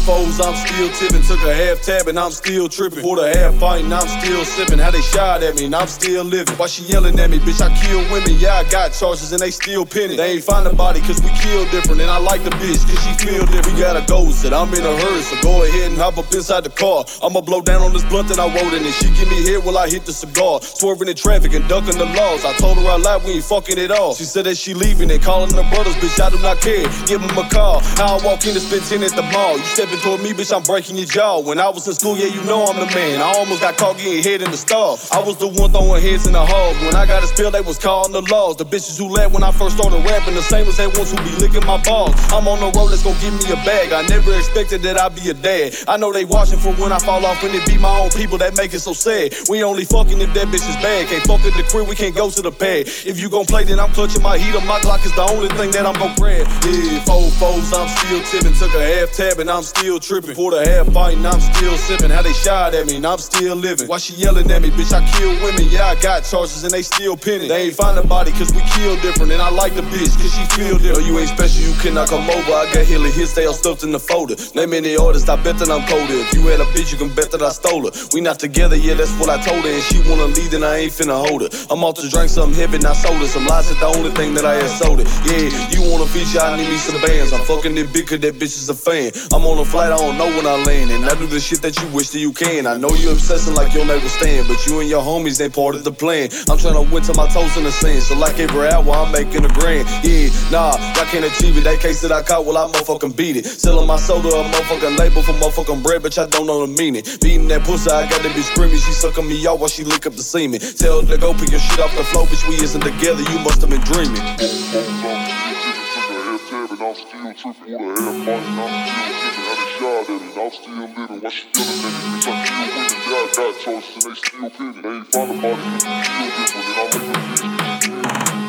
foes, I'm still tipping. Took a half tab and I'm still tripping. Poured a half pint and I'm still sipping. How they shied at me and I'm still living. Why she yelling at me, bitch, I kill women. Yeah, I got charges and they still pinning. They ain't find the body cause we kill different. And I like the bitch cause she feel different. We gotta go, said I'm in a hurry, so go ahead and hop up inside the car. I'ma blow down on this blunt that I rolled in. And she give me head while I hit the cigar. Swerving in traffic and ducking the laws. I told her I lied, we ain't fucking it all. She said that she leaving and calling her brothers, bitch, I do not care. Give them a call. How I walk in and spend 10 at the mall. You stepping toward me, bitch, I'm breaking your jaw. When I was in school, yeah, you know I'm the man. I almost got caught getting head in the stall. I was the one throwing heads in the halls. When I got a spill, they was calling the laws. The bitches who laughed when I first started rapping, the same as they ones who be licking my balls. I'm on the road, let's go give me a bag. I never expected that I'd be a dad. I know they watching for when I fall off, and it be my own people that make it so sad. We only fucking if that bitch is bad. Can't fuck at the crib, we can't go to the pad. If you gon' play, then I'm clutching my heater. My Glock is the only thing that I'm gon' grab. Yeah, four foes, I'm still tipping. Took a half tab and I'm still tripping. Poured a half pint and I'm still sipping. How they shied at me and I'm still living. Why she yelling at me, bitch, I kill women. Yeah, I got charges and they still pinning. They ain't find the body cause we kill different. And I like the bitch cause she feel different. No, you ain't special, you cannot come over. I got hella hits, they all stuffed in the folder. Name any artist, I bet that I'm colder. If you had a bitch, you can bet that I stole her. We not together, yeah, that's what I told her. And she wanna leave, then I ain't finna hold her. I'm off to drink something heavy, not soda. Some lies is the only thing that I had soda. Yeah, you wanna feature, I need me some bands. I'm fucking it big cause that bitch is a fan. I'm on a flight, I don't know when I land. And I do the shit that you wish that you can. I know you obsessing like you'll never stand, but you and your homies ain't part of the plan. I'm tryna win till my toes in the sand. So like every hour, I'm making a grand. Yeah, nah, I can't achieve it. That case that I caught, well, I motherfucking beat it. Selling my soda, a motherfucking label for motherfucking bread, bitch, I don't know the meaning. Beating that pussy, I got that bitch screaming. She sucking me out while she lick up the semen. Tell her to go pick your shit off the floor, bitch, we isn't together, you must have been dreaming. I'm still tripping with a half body, and I'm still tipping. How they shot at me, I'm still living. Why she yelling at me, bitch, I kill women. Yeah, I got charges and they still pinning. They ain't find the body, cause we kill different, and I'm in the